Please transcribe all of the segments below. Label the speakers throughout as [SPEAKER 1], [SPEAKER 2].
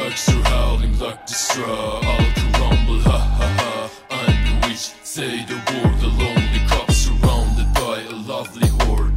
[SPEAKER 1] tracks are howling like the straw. All can rumble, ha ha ha. I'm bewitched, say the word. Alone the cup surrounded by a lovely horde.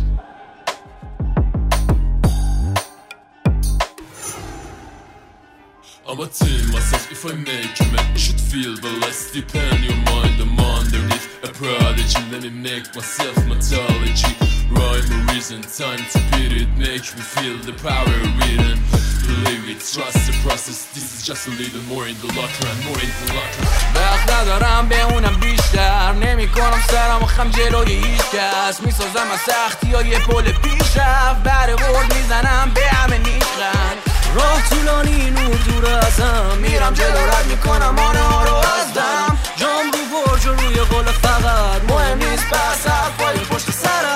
[SPEAKER 1] I'm a team myself, if I make you man, you should feel the less depend your mind, I'm underneath a prodigy. Let me make myself mythology. Rhyme or reason, time to beat it. Make me feel the power written. Believe it, trust the process. This is just a little more in the locker and more in the locker.
[SPEAKER 2] وقت ندارم به اونم بیشتر. نمی کنم سرم و خم جلوی هیچ کس. میسازم از سختی ها یه پل پیشرفت. بره برد میزنم به همه نیشخند. راه طولانی نور دور ازم. میرم جلو رد میکنم آنه ها رو از دم. جام رو برج و روی قول فقط. مهم نیست بس حرفای پشت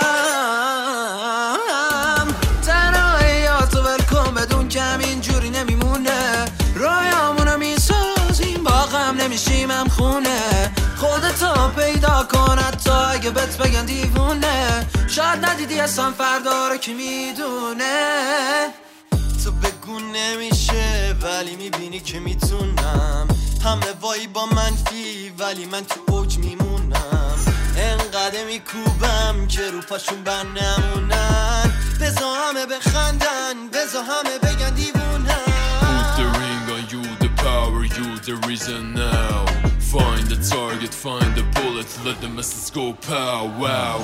[SPEAKER 2] سرم. تنهاییاتو ول کن بدون که همینجوری نمیمونه. رایامونو میسازیم با غم نمیشیم هم خونه. خودتو پیدا کن حتی اگه بهت بگن دیوونه. شاید ندیدی اصلا فردا رو کی میدونه.
[SPEAKER 3] تو بگو نمیشه ولی میبینی که میتونم. همه وای با منفی ولی من تو اوج میمونم. انقدر میکوبم که رو پاشون بر نمونن. بزا همه بخندن بزا همه بگن دیوونم.
[SPEAKER 1] Put the ring on you, the power, you the reason now. Find the target, find the bullet, let the message go pow wow.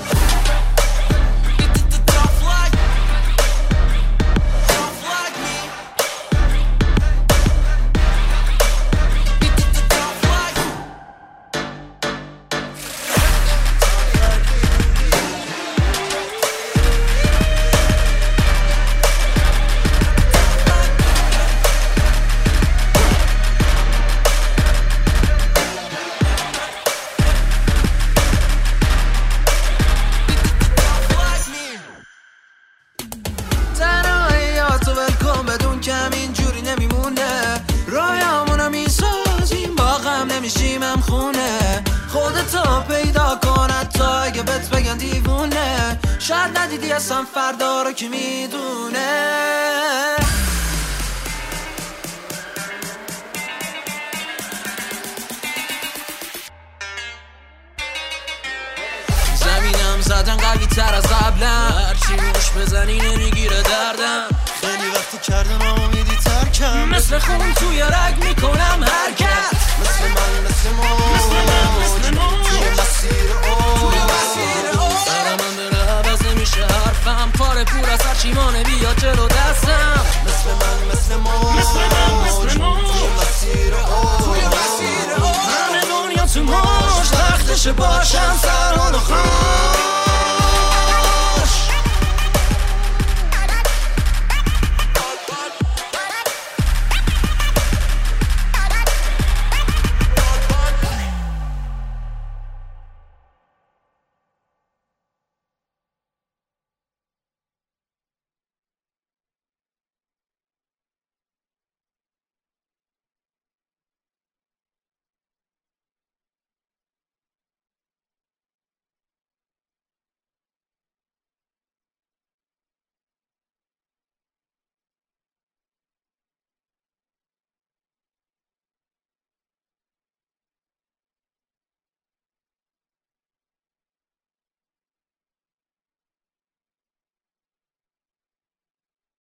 [SPEAKER 2] خودتو پیدا کن حتی اگه بهت بگن دیوونه. شاید ندیدی اصلا فردا رو کی میدونه. زمینم زدن قوی تر از قبلم. هرچی روش بزنی نمیگیره دردم.
[SPEAKER 3] خیلی وقتی کردم اما میدی ترکم.
[SPEAKER 2] مثل خون توی رگ میکنم حرکت.
[SPEAKER 3] مثل من مثل موج توی مسیر اوج.
[SPEAKER 2] سر من بره عوض نمیشه حرفم. پاره پور از هر چیمانه بیا جلو دستم.
[SPEAKER 3] مثل من مثل موج توی مسیر اوج.
[SPEAKER 2] همه دنیا تو موج وقتشه باشم سرحال و خان.